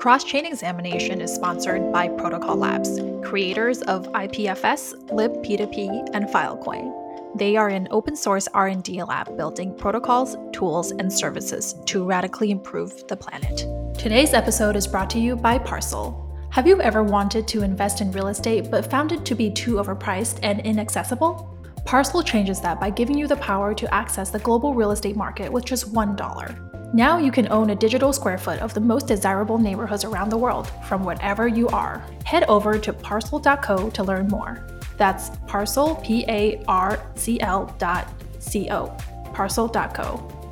Cross-Chain Examination is sponsored by Protocol Labs, creators of IPFS, libp2p, and Filecoin. They are an open-source R&D lab building protocols, tools, and services to radically improve the planet. Today's episode is brought to you by Parcel. Have you ever wanted to invest in real estate but found it to be too overpriced and inaccessible? Parcel changes that by giving you the power to access the global real estate market with just $1. Now you can own a digital square foot of the most desirable neighborhoods around the world from wherever you are. Head over to parcel.co to learn more. That's parcel, Parcl.co, parcel.co.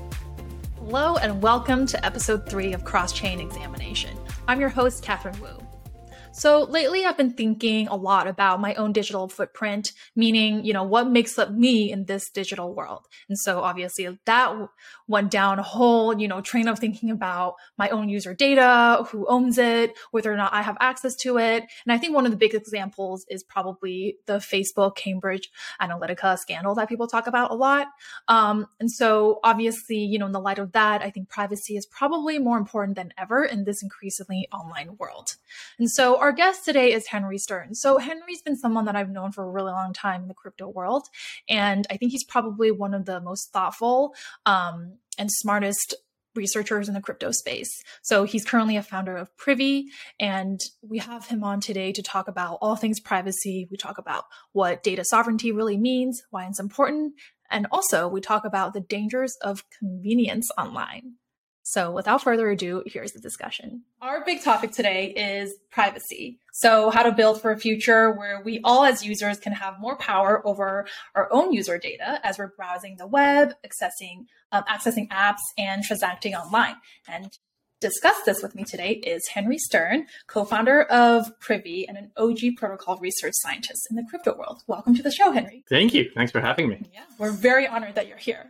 Hello and welcome to episode 3 of Cross-Chain Examination. I'm your host, Catherine Wu. So lately I've been thinking a lot about my own digital footprint, meaning, what makes up me in this digital world. And so obviously that went down a whole, train of thinking about my own user data, who owns it, whether or not I have access to it. And I think one of the big examples is probably the Facebook Cambridge Analytica scandal that people talk about a lot. And so obviously, in the light of that, I think privacy is probably more important than ever in this increasingly online world. And so our guest today is Henry Stern. So Henry's been someone that I've known for a really long time in the crypto world. And I think he's probably one of the most thoughtful and smartest researchers in the crypto space. So he's currently a founder of Privy, and we have him on today to talk about all things privacy. We talk about what data sovereignty really means, why it's important, and also we talk about the dangers of convenience online. So without further ado, here's the discussion. Our big topic today is privacy. So how to build for a future where we all as users can have more power over our own user data as we're browsing the web, accessing apps, and transacting online. And discuss this with me today is Henry Stern, co-founder of Privy and an OG protocol research scientist in the crypto world. Welcome to the show, Henry. Thank you. Thanks for having me. Yeah, we're very honored that you're here.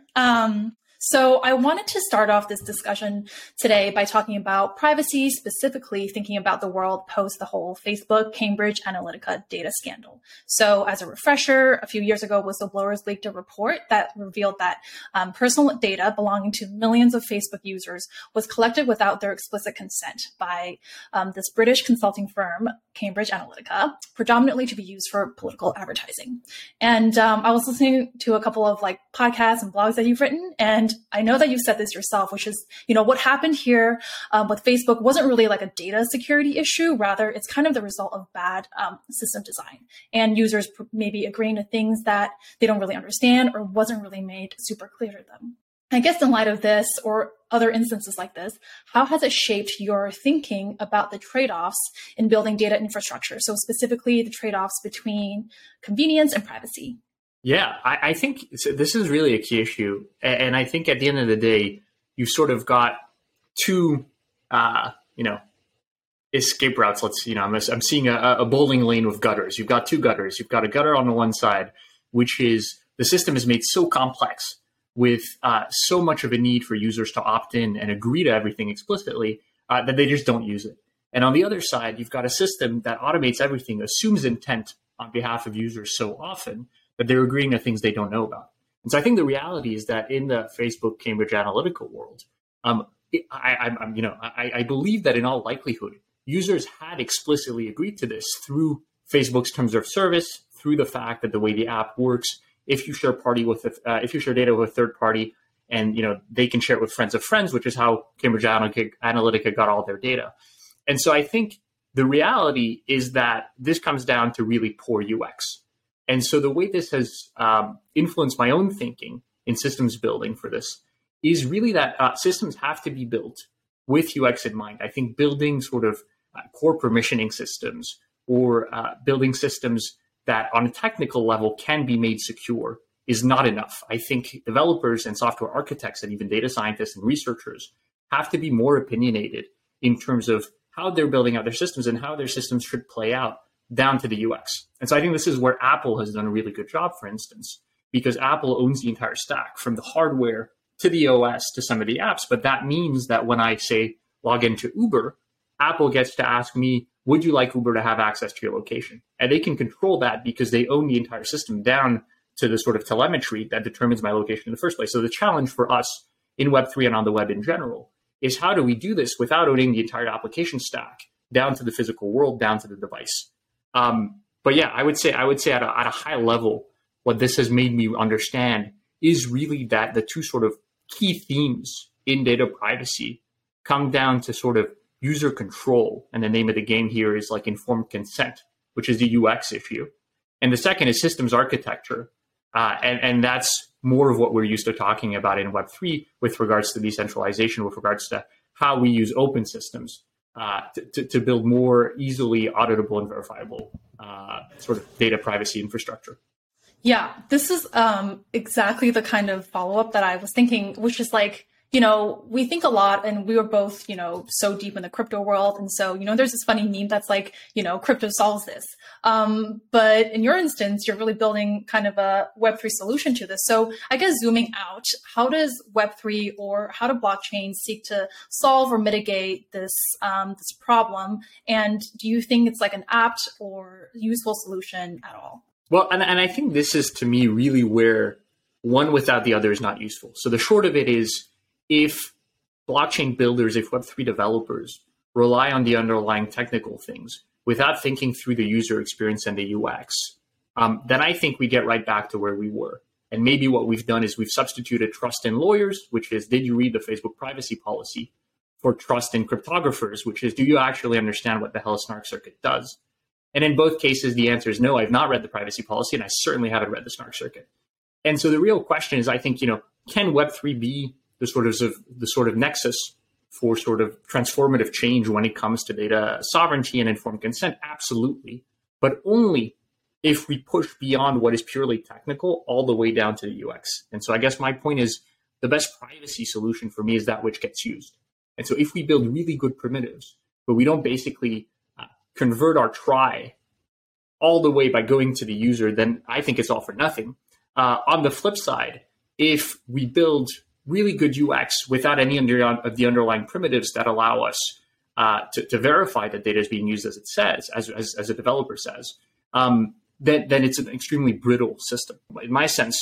So I wanted to start off this discussion today by talking about privacy, specifically thinking about the world post the whole Facebook Cambridge Analytica data scandal. So as a refresher, a few years ago, whistleblowers leaked a report that revealed that personal data belonging to millions of Facebook users was collected without their explicit consent by this British consulting firm, Cambridge Analytica, predominantly to be used for political advertising. And I was listening to a couple of podcasts and blogs that you've written, and I know that you've said this yourself, which is, what happened here with Facebook wasn't really like a data security issue. Rather, it's kind of the result of bad system design and users maybe agreeing to things that they don't really understand or wasn't really made super clear to them. I guess in light of this or other instances like this, how has it shaped your thinking about the trade-offs in building data infrastructure? So specifically the trade-offs between convenience and privacy. Yeah, I think this is really a key issue. And I think at the end of the day, you sort of got two, escape routes. I'm seeing a bowling lane with gutters. You've got two gutters. You've got a gutter on the one side, which is the system is made so complex with so much of a need for users to opt in and agree to everything explicitly that they just don't use it. And on the other side, you've got a system that automates everything, assumes intent on behalf of users so often that they're agreeing to things they don't know about. And so I think the reality is that in the Facebook Cambridge Analytica world, I believe that in all likelihood, users had explicitly agreed to this through Facebook's terms of service, through the fact that the way the app works, if you share data with a third party, and they can share it with friends of friends, which is how Cambridge Analytica got all their data. And so I think the reality is that this comes down to really poor UX. And so the way this has influenced my own thinking in systems building for this is really that systems have to be built with UX in mind. I think building sort of core permissioning systems or building systems that on a technical level can be made secure is not enough. I think developers and software architects and even data scientists and researchers have to be more opinionated in terms of how they're building out their systems and how their systems should play out down to the UX. And so I think this is where Apple has done a really good job, for instance, because Apple owns the entire stack from the hardware to the OS to some of the apps. But that means that when I say log into Uber, Apple gets to ask me, would you like Uber to have access to your location? And they can control that because they own the entire system down to the sort of telemetry that determines my location in the first place. So the challenge for us in Web3 and on the web in general is how do we do this without owning the entire application stack down to the physical world, down to the device? But yeah, I would say at a high level, what this has made me understand is really that the two sort of key themes in data privacy come down to sort of user control. And the name of the game here is like informed consent, which is the UX issue. And the second is systems architecture. And that's more of what we're used to talking about in Web3 with regards to decentralization, with regards to how we use open systems to build more easily auditable and verifiable sort of data privacy infrastructure. Yeah, this is exactly the kind of follow-up that I was thinking, which is like, you know, we think a lot, and we were both, you know, so deep in the crypto world. And so, you know, there's this funny meme that's like, you know, crypto solves this. But in your instance, you're really building kind of a Web3 solution to this. So I guess zooming out, how does Web3 or how do blockchains seek to solve or mitigate this, this problem? And do you think it's like an apt or useful solution at all? Well, and I think this is, to me, really where one without the other is not useful. So the short of it is, if blockchain builders, if Web3 developers rely on the underlying technical things without thinking through the user experience and the UX, then I think we get right back to where we were. And maybe what we've done is we've substituted trust in lawyers, which is, did you read the Facebook privacy policy, for trust in cryptographers, which is, do you actually understand what the hell a snark circuit does? And in both cases, the answer is no, I've not read the privacy policy, and I certainly haven't read the snark circuit. And so the real question is, I think, you know, can Web3 be the sort of nexus for sort of transformative change when it comes to data sovereignty and informed consent? Absolutely, but only if we push beyond what is purely technical all the way down to the UX. And so I guess my point is, the best privacy solution for me is that which gets used. And so if we build really good primitives, but we don't basically convert our try all the way by going to the user, then I think it's all for nothing. On the flip side, if we build really good UX without any of the underlying primitives that allow us to verify that data is being used as it says, as a developer says, then it's an extremely brittle system. In my sense,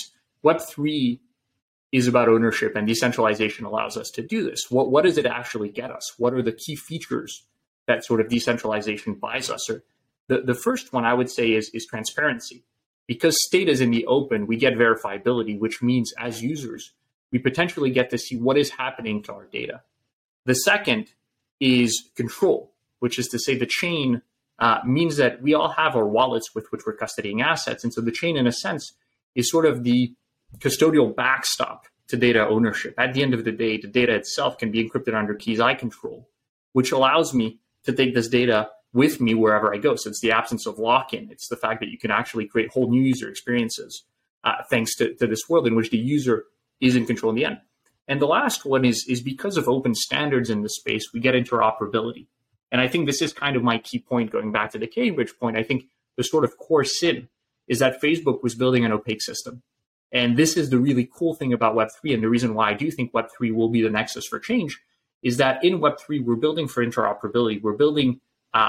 Web3 is about ownership, and decentralization allows us to do this. What does it actually get us? What are the key features that sort of decentralization buys us? Or the first one I would say is transparency. Because data is in the open, we get verifiability, which means as users, we potentially get to see what is happening to our data. The second is control, which is to say the chain means that we all have our wallets with which we're custodying assets. And so the chain, in a sense, is sort of the custodial backstop to data ownership. At the end of the day, the data itself can be encrypted under keys I control, which allows me to take this data with me wherever I go. So it's the absence of lock-in. It's the fact that you can actually create whole new user experiences thanks to this world in which the user is in control in the end. And the last one is because of open standards in the space, we get interoperability. And I think this is kind of my key point, going back to the Cambridge point. I think the sort of core sin is that Facebook was building an opaque system. And this is the really cool thing about Web3, and the reason why I do think Web3 will be the nexus for change, is that in Web3, we're building for interoperability. We're building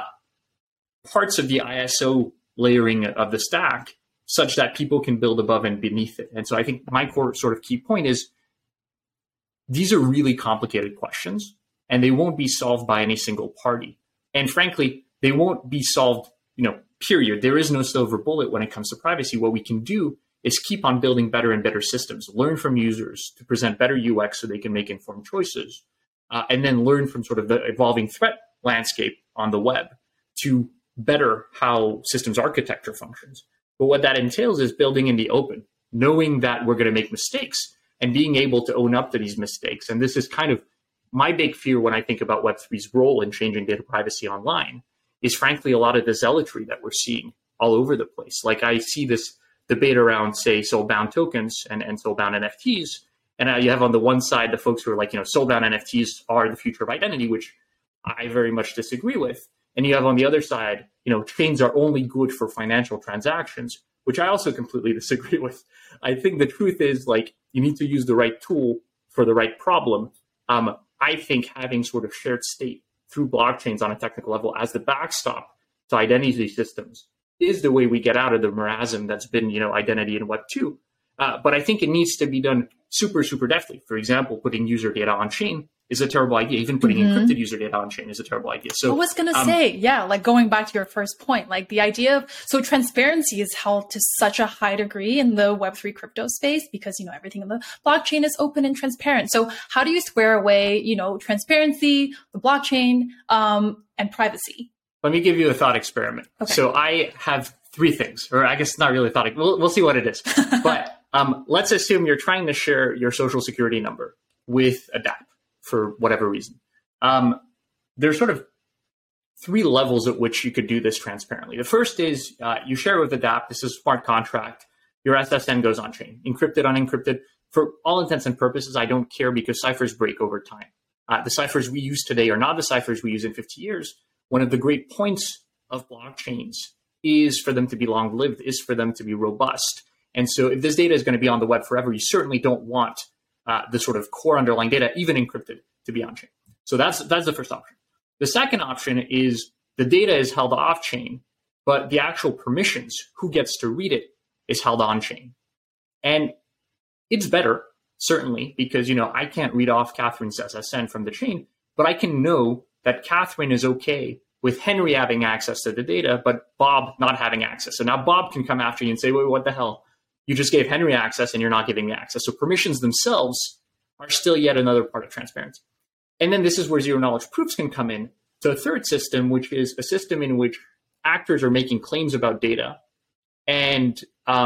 parts of the ISO layering of the stack such that people can build above and beneath it. And so I think my core sort of key point is, these are really complicated questions, and they won't be solved by any single party. And frankly, they won't be solved, period. There is no silver bullet when it comes to privacy. What we can do is keep on building better and better systems, learn from users to present better UX so they can make informed choices, and then learn from sort of the evolving threat landscape on the web to better how systems architecture functions. But what that entails is building in the open, knowing that we're going to make mistakes and being able to own up to these mistakes. And this is kind of my big fear when I think about Web3's role in changing data privacy online, is frankly a lot of the zealotry that we're seeing all over the place. Like, I see this debate around, say, soul-bound tokens and soul-bound NFTs. And you have on the one side the folks who are like, soul-bound NFTs are the future of identity, which I very much disagree with. And you have on the other side, chains are only good for financial transactions, which I also completely disagree with. I think the truth is, you need to use the right tool for the right problem. I think having sort of shared state through blockchains on a technical level as the backstop to identity systems is the way we get out of the marasm that's been, identity in Web 2. But I think it needs to be done super, super deftly. For example, putting user data on chain is a terrible idea. Even putting encrypted user data on chain is a terrible idea. So I was going to say, yeah, like going back to your first point, like the idea of, so transparency is held to such a high degree in the Web3 crypto space because, everything in the blockchain is open and transparent. So how do you square away, transparency, the blockchain, and privacy? Let me give you a thought experiment. Okay. So I have three things, or I guess not really a thought. We'll see what it is. But let's assume you're trying to share your social security number with a dApp for whatever reason. There's sort of three levels at which you could do this transparently. The first is you share with the dApp. This is a smart contract. Your SSN goes on chain, encrypted, unencrypted. For all intents and purposes, I don't care because ciphers break over time. The ciphers we use today are not the ciphers we use in 50 years. One of the great points of blockchains is for them to be long-lived, is for them to be robust. And so if this data is going to be on the web forever, you certainly don't want the sort of core underlying data, even encrypted, to be on-chain. So that's the first option. The second option is the data is held off-chain, but the actual permissions, who gets to read it, is held on-chain. And it's better, certainly, because, I can't read off Catherine's SSN from the chain, but I can know that Catherine is okay with Henry having access to the data, but Bob not having access. So now Bob can come after you and say, wait, what the hell? You just gave Henry access and you're not giving me access. So permissions themselves are still yet another part of transparency. And then this is where zero knowledge proofs can come in to a third system, which is a system in which actors are making claims about data and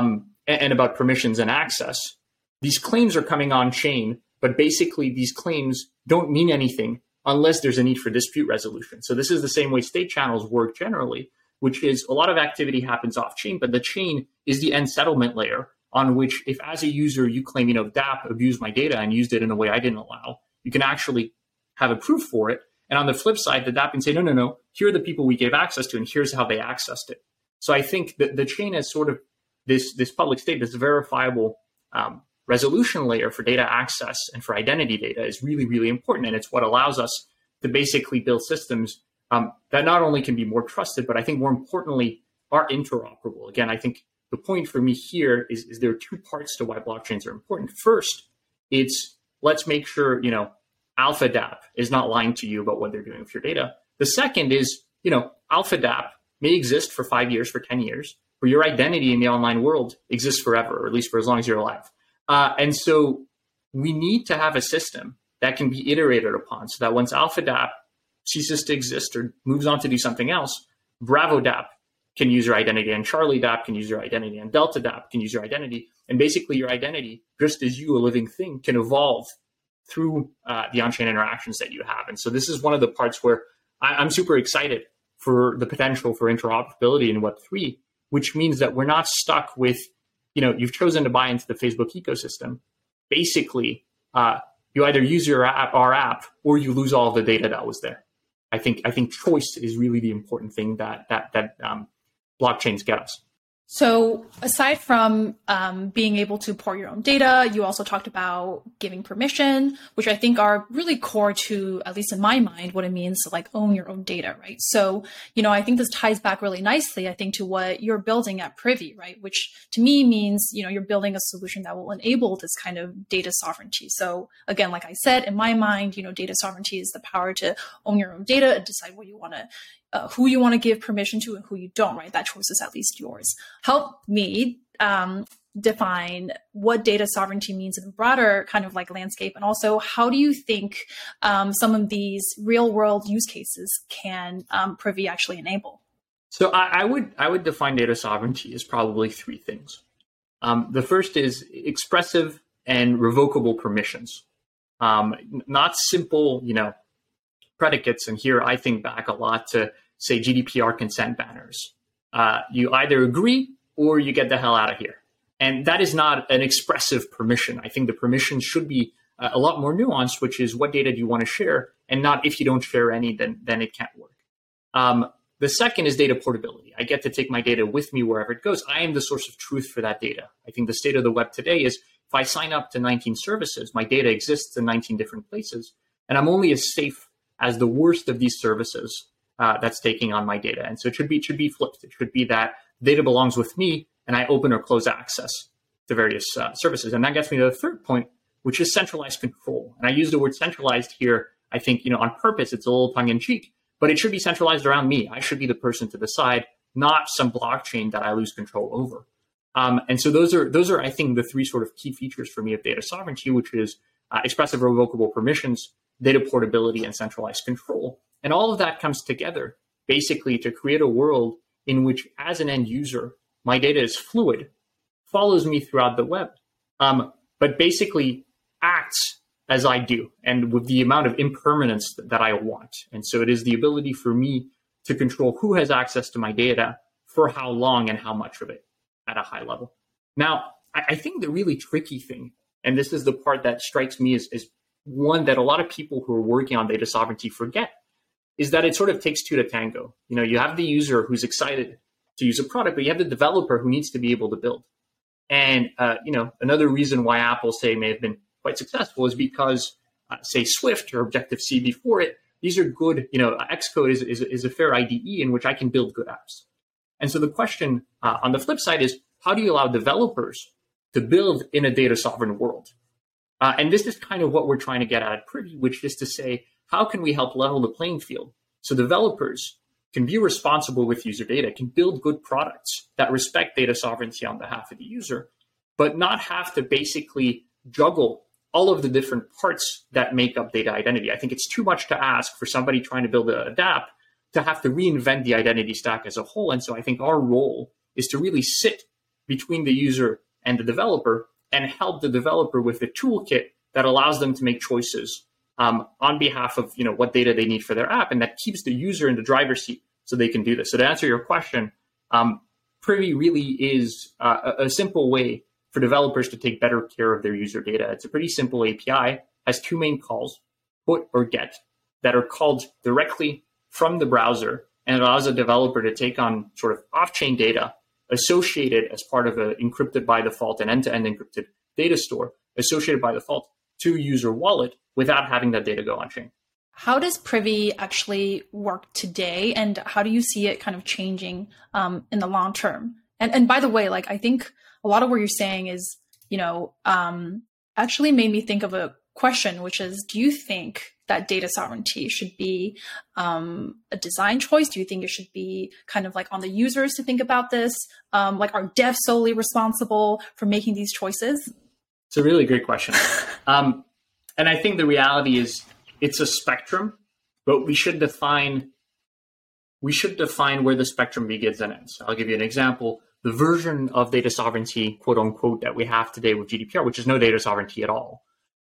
about permissions and access. These claims are coming on chain, but basically these claims don't mean anything unless there's a need for dispute resolution. So this is the same way state channels work generally, which is a lot of activity happens off chain, but the chain is the end settlement layer on which if as a user you claim, dApp abused my data and used it in a way I didn't allow, you can actually have a proof for it. And on the flip side, the dApp can say, no, here are the people we gave access to and here's how they accessed it. So I think that the chain is sort of this public state, this verifiable resolution layer for data access and for identity data is really, really important. And it's what allows us to basically build systems that not only can be more trusted, but I think more importantly, are interoperable. Again, I think the point for me here is there are two parts to why blockchains are important. First, it's let's make sure, Alpha dApp is not lying to you about what they're doing with your data. The second is, Alpha dApp may exist for 5 years, for 10 years, but your identity in the online world exists forever, or at least for as long as you're alive. And so we need to have a system that can be iterated upon so that once Alpha dApp ceases to exist or moves on to do something else, Bravo dApp can use your identity and Charlie dApp can use your identity and Delta dApp can use your identity. And basically your identity, just as you, a living thing, can evolve through the on-chain interactions that you have. And so this is one of the parts where I'm super excited for the potential for interoperability in Web3, which means that we're not stuck with, you've chosen to buy into the Facebook ecosystem. Basically, you either use our app, or you lose all of the data that was there. I think choice is really the important thing that blockchains get us. So aside from being able to port your own data, you also talked about giving permission, which I think are really core to, at least in my mind, what it means to own your own data, right? So, I think this ties back really nicely, I think, to what you're building at Privy, right? Which to me means, you're building a solution that will enable this kind of data sovereignty. So again, like I said, in my mind, data sovereignty is the power to own your own data and decide what you want to who you want to give permission to and who you don't, right? That choice is at least yours. Help me define what data sovereignty means in a broader kind of landscape. And also, how do you think some of these real world use cases can Privy actually enable? So I would define data sovereignty as probably three things. The first is expressive and revocable permissions, not simple, predicates. And here I think back a lot to, say, GDPR consent banners. You either agree or you get the hell out of here. And that is not an expressive permission. I think the permission should be a lot more nuanced, which is what data do you want to share, and not if you don't share any, then it can't work. The second is data portability. I get to take my data with me wherever it goes. I am the source of truth for that data. I think the state of the web today is if I sign up to 19 services, my data exists in 19 different places, and I'm only as safe as the worst of these services that's taking on my data. And so it should be flipped. It should be that data belongs with me and I open or close access to various services. And that gets me to the third point, which is centralized control. And I use the word centralized here I think, on purpose, it's a little tongue in cheek, but it should be centralized around me. I should be the person to decide, not some blockchain that I lose control over. And so those are, I think, the three sort of key features for me of data sovereignty, which is expressive revocable permissions, data portability, and centralized control. And all of that comes together basically to create a world in which, as an end user, my data is fluid, follows me throughout the web, but basically acts as I do, and with the amount of impermanence that I want. And so it is the ability for me to control who has access to my data, for how long, and how much of it at a high level. Now, I think the really tricky thing, and this is the part that strikes me as one that a lot of people who are working on data sovereignty forget, is that it sort of takes two to tango. You have the user who's excited to use a product, but you have the developer who needs to be able to build. And, another reason why Apple, say, may have been quite successful is because, say, Swift or Objective-C before it, these are good, Xcode is a fair IDE in which I can build good apps. And so the question on the flip side is, how do you allow developers to build in a data sovereign world? And this is kind of what we're trying to get at Privy, which is to say, how can we help level the playing field so developers can be responsible with user data, can build good products that respect data sovereignty on behalf of the user, but not have to basically juggle all of the different parts that make up data identity. I think it's too much to ask for somebody trying to build a DApp to have to reinvent the identity stack as a whole. And so I think our role is to really sit between the user and the developer and help the developer with a toolkit that allows them to make choices on behalf of what data they need for their app, and that keeps the user in the driver's seat so they can do this. So to answer your question, Privy really is a simple way for developers to take better care of their user data. It's a pretty simple API, has two main calls, put or get, that are called directly from the browser, and it allows a developer to take on sort of off-chain data associated as part of an encrypted by default and end-to-end encrypted data store associated by default to user wallet without having that data go on-chain. How does Privy actually work today, and how do you see it kind of changing in the long term? And by the way, I think a lot of what you're saying is, actually made me think of a question, which is, do you think that data sovereignty should be a design choice? Do you think it should be kind of on the users to think about this? Are devs solely responsible for making these choices? It's a really great question. And I think the reality is it's a spectrum, but we should define where the spectrum begins and ends. I'll give you an example. The version of data sovereignty, quote unquote, that we have today with GDPR, which is no data sovereignty at all,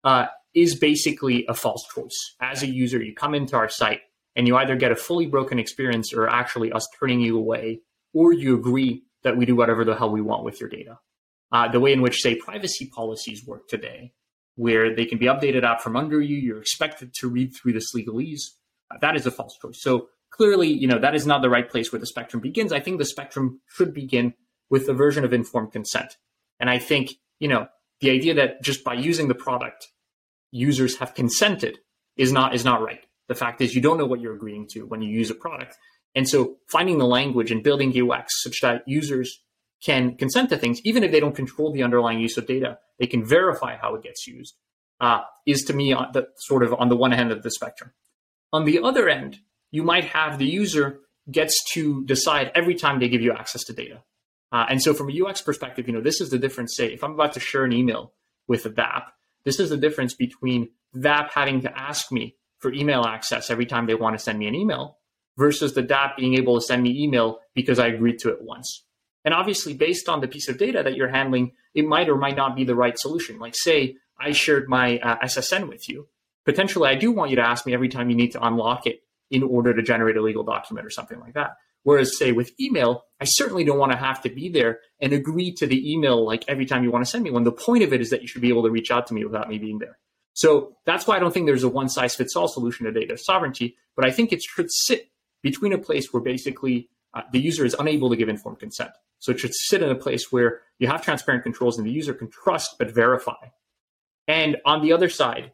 is basically a false choice. As a user, you come into our site and you either get a fully broken experience or actually us turning you away, or you agree that we do whatever the hell we want with your data. The way in which, say, privacy policies work today, where they can be updated out from under you, you're expected to read through this legalese, that is a false choice. So clearly, that is not the right place where the spectrum begins. I think the spectrum should begin with a version of informed consent. And I think, the idea that just by using the product, users have consented is not right. The fact is, you don't know what you're agreeing to when you use a product. And so finding the language and building UX such that users can consent to things, even if they don't control the underlying use of data, they can verify how it gets used, is to me on the one end of the spectrum. On the other end, you might have the user gets to decide every time they give you access to data. And so from a UX perspective, this is the difference. Say, if I'm about to share an email with a DApp, this is the difference between DApp having to ask me for email access every time they want to send me an email versus the DApp being able to send me email because I agreed to it once. And obviously, based on the piece of data that you're handling, it might or might not be the right solution. Like, say, I shared my SSN with you. Potentially, I do want you to ask me every time you need to unlock it in order to generate a legal document or something like that. Whereas, say, with email, I certainly don't want to have to be there and agree to the email every time you want to send me one. The point of it is that you should be able to reach out to me without me being there. So that's why I don't think there's a one-size-fits-all solution to data sovereignty, but I think it should sit between a place where basically the user is unable to give informed consent. So it should sit in a place where you have transparent controls and the user can trust but verify. And on the other side,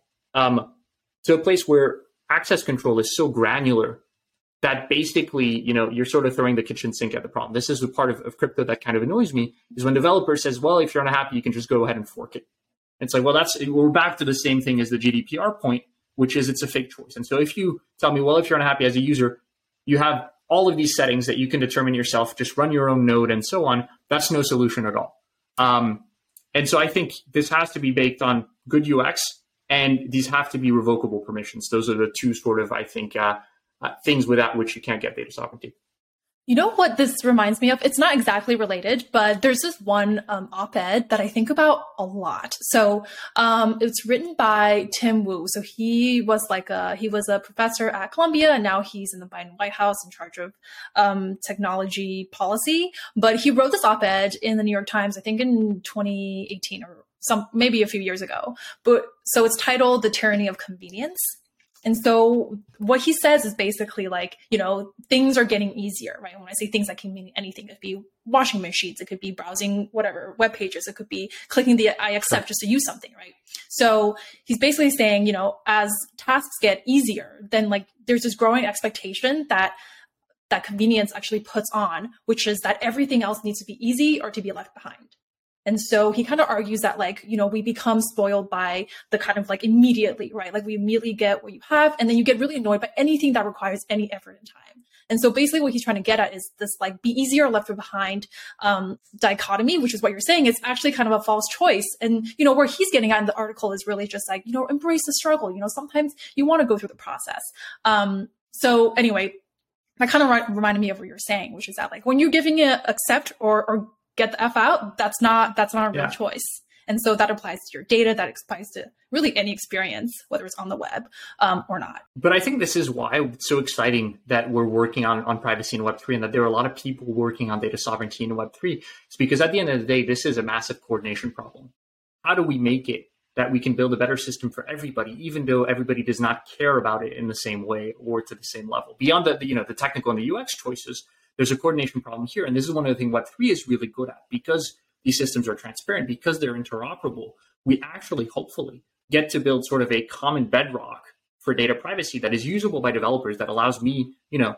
to a place where access control is so granular that basically, you're sort of throwing the kitchen sink at the problem. This is the part of crypto that kind of annoys me, is when developer says, well, if you're unhappy, you can just go ahead and fork it. And it's we're back to the same thing as the GDPR point, which is it's a fake choice. And so if you tell me, well, if you're unhappy as a user, you have all of these settings that you can determine yourself, just run your own node and so on, that's no solution at all. And so I think this has to be baked on good UX, and these have to be revocable permissions. Those are the two sort of, I think, things without which you can't get data sovereignty. You know what this reminds me of? It's not exactly related, but there's this one op-ed that I think about a lot. So it's written by Tim Wu. So he was a professor at Columbia, and now he's in the Biden White House in charge of technology policy. But he wrote this op-ed in the New York Times, I think in 2018 or maybe a few years ago. But so it's titled "The Tyranny of Convenience." And so what he says is basically like, things are getting easier, right? When I say things, that can mean anything. It could be washing machines. It could be browsing whatever web pages. It could be clicking the I accept just to use something, right? So he's basically saying, as tasks get easier, then like there's this growing expectation that convenience actually puts on, which is that everything else needs to be easy or to be left behind. And so he kind of argues that we become spoiled by the kind of immediately, right? Like we immediately get what you have, and then you get really annoyed by anything that requires any effort and time. And so basically what he's trying to get at is this be easier or left behind dichotomy, which is what you're saying. It's actually kind of a false choice. And, where he's getting at in the article is really just embrace the struggle. Sometimes you want to go through the process. So anyway, that kind of reminded me of what you're saying, which is that when you're giving it accept or get the F out, that's not a real choice. And so that applies to your data, that applies to really any experience, whether it's on the web or not. But I think this is why it's so exciting that we're working on privacy in Web3 and that there are a lot of people working on data sovereignty in Web3. It's because at the end of the day, this is a massive coordination problem. How do we make it that we can build a better system for everybody, even though everybody does not care about it in the same way or to the same level? Beyond the technical and the UX choices, there's a coordination problem here. And this is one of the things Web3 is really good at. Because these systems are transparent, because they're interoperable, we actually, hopefully, get to build sort of a common bedrock for data privacy that is usable by developers, that allows me, if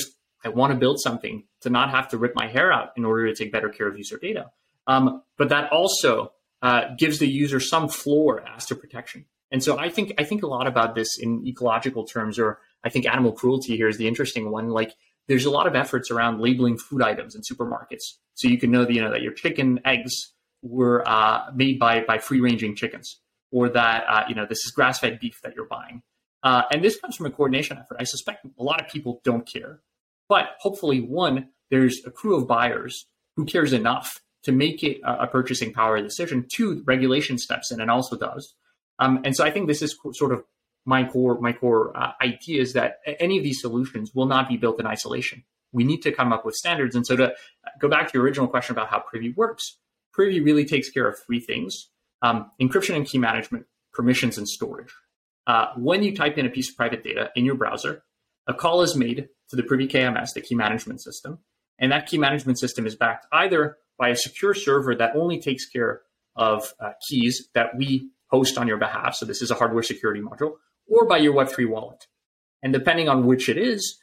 I want to build something, to not have to rip my hair out in order to take better care of user data. But that also gives the user some floor as to protection. And so I think a lot about this in ecological terms, or I think animal cruelty here is the interesting one. There's a lot of efforts around labeling food items in supermarkets, so you can know that your chicken eggs were made by free-ranging chickens, or that this is grass-fed beef that you're buying. And this comes from a coordination effort. I suspect a lot of people don't care, but hopefully, one, there's a crew of buyers who cares enough to make it a purchasing power decision. Two, regulation steps in and also does. And so I think this is sort of my core idea is that any of these solutions will not be built in isolation. We need to come up with standards. And so to go back to your original question about how Privy works, Privy really takes care of three things: encryption and key management, permissions, and storage. When you type in a piece of private data in your browser, a call is made to the Privy KMS, the key management system, and that key management system is backed either by a secure server that only takes care of keys that we host on your behalf, so this is a hardware security module, or by your Web3 wallet. And depending on which it is,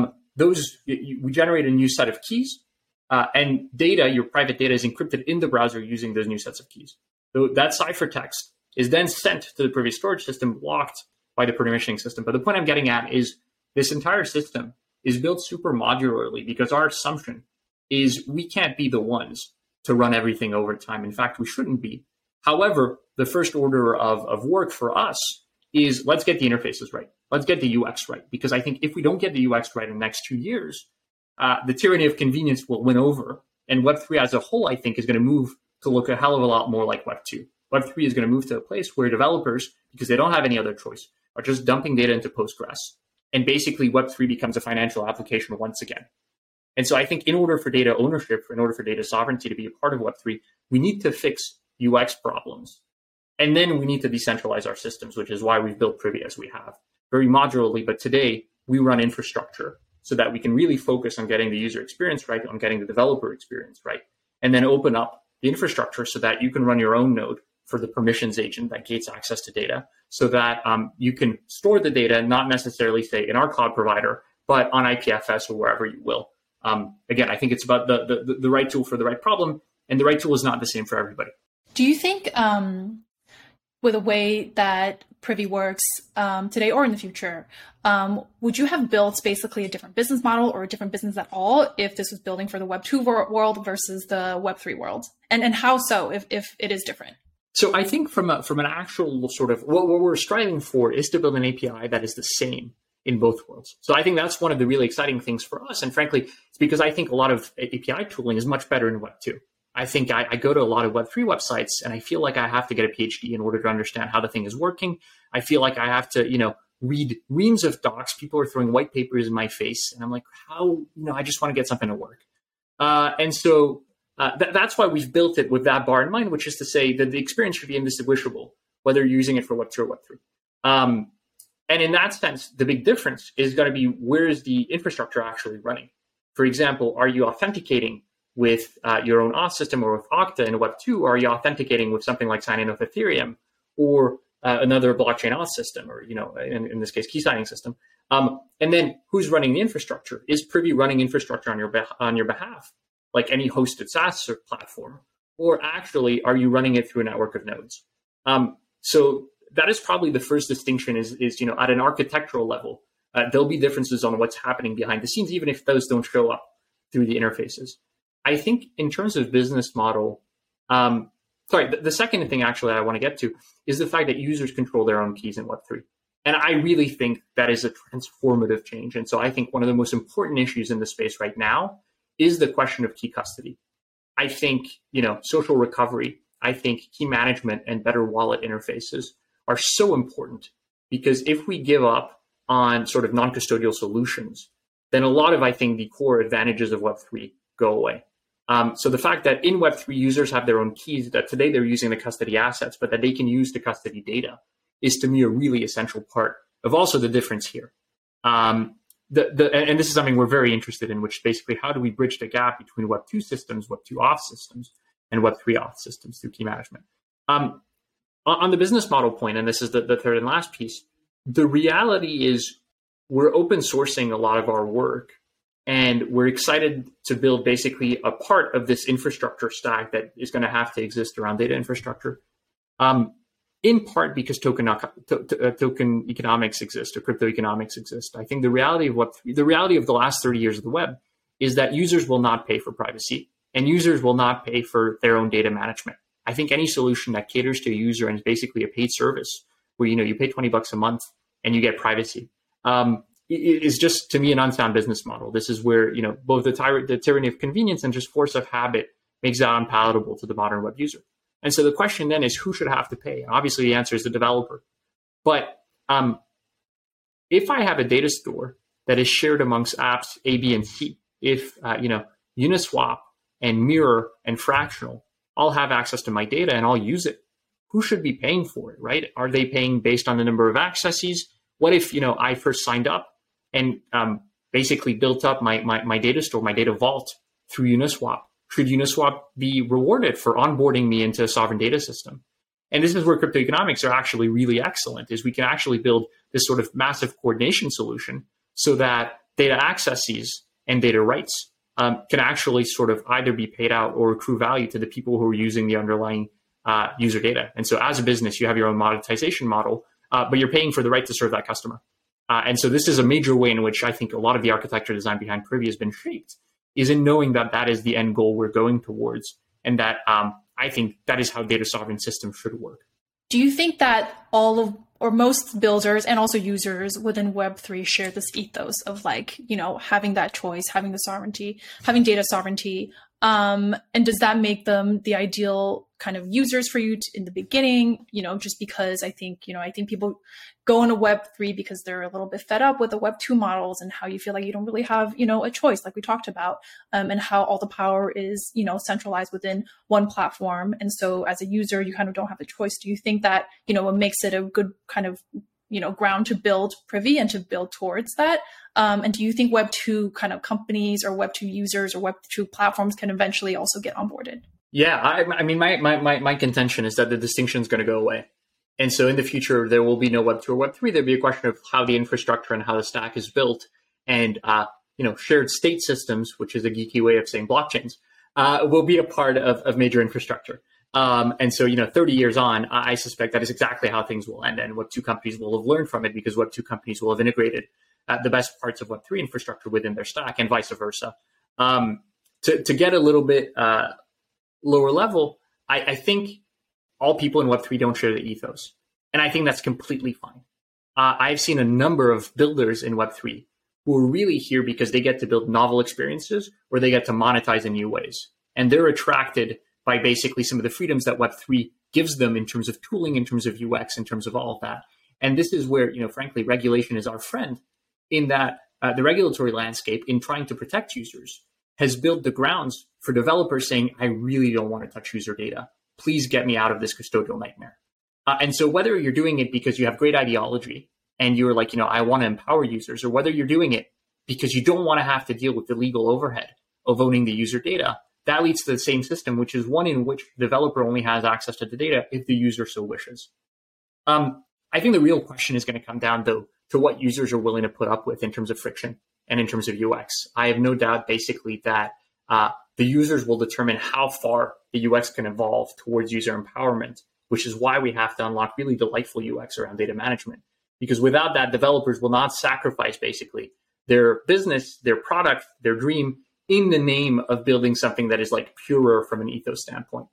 we generate a new set of keys, and data, your private data, is encrypted in the browser using those new sets of keys. So that ciphertext is then sent to the Privy storage system, locked by the permissioning system. But the point I'm getting at is this entire system is built super modularly, because our assumption is we can't be the ones to run everything over time. In fact, we shouldn't be. However, the first order of work for us is let's get the interfaces right. Let's get the UX right. Because I think if we don't get the UX right in the next 2 years, the tyranny of convenience will win over. And Web3 as a whole, I think, is going to move to look a hell of a lot more like Web2. Web3 is going to move to a place where developers, because they don't have any other choice, are just dumping data into Postgres. And basically, Web3 becomes a financial application once again. And so I think in order for data ownership, in order for data sovereignty to be a part of Web3, we need to fix UX problems. And then we need to decentralize our systems, which is why we've built Privy as we have, very modularly. But today, we run infrastructure so that we can really focus on getting the user experience right, on getting the developer experience right, and then open up the infrastructure so that you can run your own node for the permissions agent that gates access to data, so that you can store the data, not necessarily, say, in our cloud provider, but on IPFS or wherever you will. Again, I think it's about the right tool for the right problem, and the right tool is not the same for everybody. Do you think with the way that Privy works today or in the future, would you have built basically a different business model or a different business at all if this was building for the Web 2 world versus the Web 3 world? And how so if it is different? So I think from an actual sort of what we're striving for is to build an API that is the same in both worlds. So I think that's one of the really exciting things for us. And frankly, it's because I think a lot of API tooling is much better in Web 2. I think I go to a lot of Web 3 websites and I feel like I have to get a PhD in order to understand how the thing is working. I feel like I have to, read reams of docs. People are throwing white papers in my face. And I'm like, how, I just want to get something to work. And so that's why we've built it with that bar in mind, which is to say that the experience should be indistinguishable, whether you're using it for Web 2 or Web 3. And in that sense, the big difference is going to be where is the infrastructure actually running? For example, are you authenticating with your own auth system or with Okta in Web 2? Or are you authenticating with something like signing with Ethereum or another blockchain auth system or, in this case, key signing system? And then who's running the infrastructure? Is Privy running infrastructure on your behalf, like any hosted SaaS platform? Or actually, are you running it through a network of nodes? So that is probably the first distinction is at an architectural level, there'll be differences on what's happening behind the scenes, even if those don't show up through the interfaces. I think in terms of business model, the second thing actually I want to get to is the fact that users control their own keys in Web3. And I really think that is a transformative change. And so I think one of the most important issues in the space right now is the question of key custody. I think, social recovery, I think key management and better wallet interfaces are so important because if we give up on sort of non-custodial solutions, then a lot of, I think, the core advantages of Web3 go away. So the fact that in Web3 users have their own keys, that today they're using the custody assets, but that they can use the custody data is to me a really essential part of also the difference here. And this is something we're very interested in, which basically how do we bridge the gap between Web2 systems, Web2 auth systems, and Web3 auth systems through key management. On the business model point, and this is the third and last piece, the reality is we're open sourcing a lot of our work, and we're excited to build basically a part of this infrastructure stack that is going to have to exist around data infrastructure, in part because token economics exist or crypto economics exist. I think the reality of the last 30 years of the web is that users will not pay for privacy and users will not pay for their own data management. I think any solution that caters to a user and is basically a paid service where, you pay $20 a month and you get privacy, is just, to me, an unsound business model. This is where, both the tyranny of convenience and just force of habit makes that unpalatable to the modern web user. And so the question then is who should have to pay? And obviously the answer is the developer. But if I have a data store that is shared amongst apps A, B, and C, if, Uniswap and Mirror and Fractional all have access to my data and I'll use it, who should be paying for it, right? Are they paying based on the number of accesses? What if, I first signed up and basically built up my data store, my data vault through Uniswap? Should Uniswap be rewarded for onboarding me into a sovereign data system? And this is where crypto economics are actually really excellent, is we can actually build this sort of massive coordination solution so that data accesses and data rights can actually sort of either be paid out or accrue value to the people who are using the underlying user data. And so as a business, you have your own monetization model, but you're paying for the right to serve that customer. And so this is a major way in which I think a lot of the architecture design behind Privy has been shaped, is in knowing that that is the end goal we're going towards, and that I think that is how data sovereign systems should work. Do you think that most builders and also users within Web3 share this ethos of having that choice, having the sovereignty, having data sovereignty? And does that make them the ideal kind of users for you in the beginning? Just because I think people go into Web3 because they're a little bit fed up with the Web2 models and how you feel like you don't really have, a choice, like we talked about, and how all the power is, centralized within one platform. And so as a user, you kind of don't have a choice. Do you think that, what makes it a good kind of, ground to build Privy and to build towards that? And do you think Web2 kind of companies or Web2 users or Web2 platforms can eventually also get onboarded? Yeah, I mean, my contention is that the distinction is going to go away. And so in the future, there will be no Web2 or Web3. There'll be a question of how the infrastructure and how the stack is built. And, shared state systems, which is a geeky way of saying blockchains, will be a part of major infrastructure. And so, 30 years on, I suspect that is exactly how things will end. And Web2 companies will have learned from it because Web2 companies will have integrated the best parts of Web3 infrastructure within their stack and vice versa. To get a little bit lower level, I think all people in Web3 don't share the ethos. And I think that's completely fine. I've seen a number of builders in Web3 who are really here because they get to build novel experiences or they get to monetize in new ways. And they're attracted by basically some of the freedoms that Web3 gives them in terms of tooling, in terms of UX, in terms of all of that. And this is where, frankly, regulation is our friend in that the regulatory landscape in trying to protect users has built the grounds for developers saying, I really don't want to touch user data. Please get me out of this custodial nightmare. And so whether you're doing it because you have great ideology and you're like, I want to empower users, or whether you're doing it because you don't want to have to deal with the legal overhead of owning the user data, that leads to the same system, which is one in which the developer only has access to the data if the user so wishes. I think the real question is going to come down, though, to what users are willing to put up with in terms of friction and in terms of UX. I have no doubt, basically, that the users will determine how far the UX can evolve towards user empowerment, which is why we have to unlock really delightful UX around data management. Because without that, developers will not sacrifice, basically, their business, their product, their dream in the name of building something that is like purer from an ethos standpoint.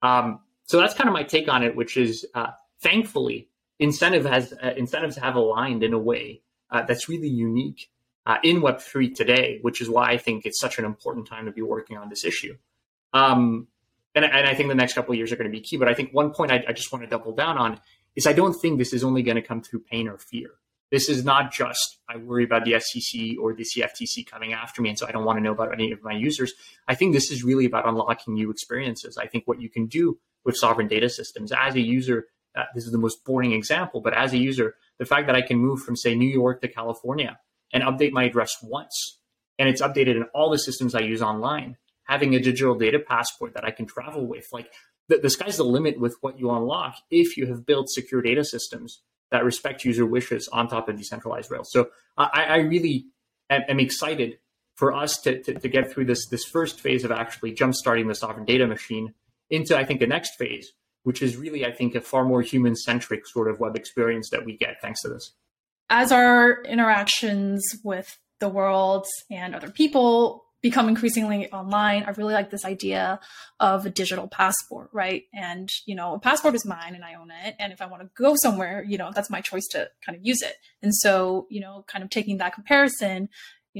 So that's kind of my take on it, which is thankfully incentives have aligned in a way that's really unique in Web3 today, which is why I think it's such an important time to be working on this issue. And I think the next couple of years are going to be key. But I think one point I just want to double down on is I don't think this is only going to come through pain or fear. This is not just, I worry about the SEC or the CFTC coming after me, and so I don't want to know about any of my users. I think this is really about unlocking new experiences. I think what you can do with sovereign data systems as a user, this is the most boring example, but as a user, the fact that I can move from, say, New York to California and update my address once, and it's updated in all the systems I use online, having a digital data passport that I can travel with, like the sky's the limit with what you unlock if you have built secure data systems that respect user wishes on top of decentralized rails. So I really am excited for us to get through this first phase of actually jumpstarting the sovereign data machine into, I think, the next phase, which is really, I think, a far more human-centric sort of web experience that we get thanks to this. As our interactions with the world and other people become increasingly online, I really like this idea of a digital passport, right? And, a passport is mine and I own it. And if I want to go somewhere, that's my choice to kind of use it. And so, kind of taking that comparison,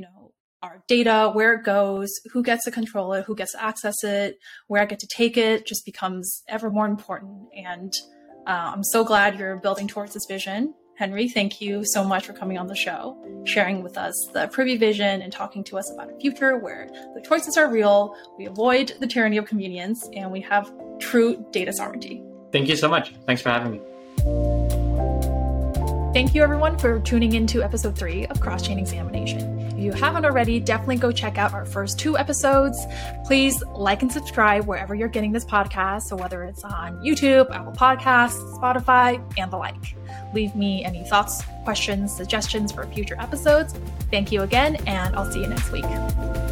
our data, where it goes, who gets to control it, who gets to access it, where I get to take it just becomes ever more important. And I'm so glad you're building towards this vision. Henry, thank you so much for coming on the show, sharing with us the Privy vision and talking to us about a future where the choices are real, we avoid the tyranny of convenience, and we have true data sovereignty. Thank you so much. Thanks for having me. Thank you, everyone, for tuning into episode 3 of Cross-Chain Examination. If you haven't already, definitely go check out our first 2 episodes. Please like and subscribe wherever you're getting this podcast, so whether it's on YouTube, Apple Podcasts, Spotify, and the like. Leave me any thoughts, questions, suggestions for future episodes. Thank you again, and I'll see you next week.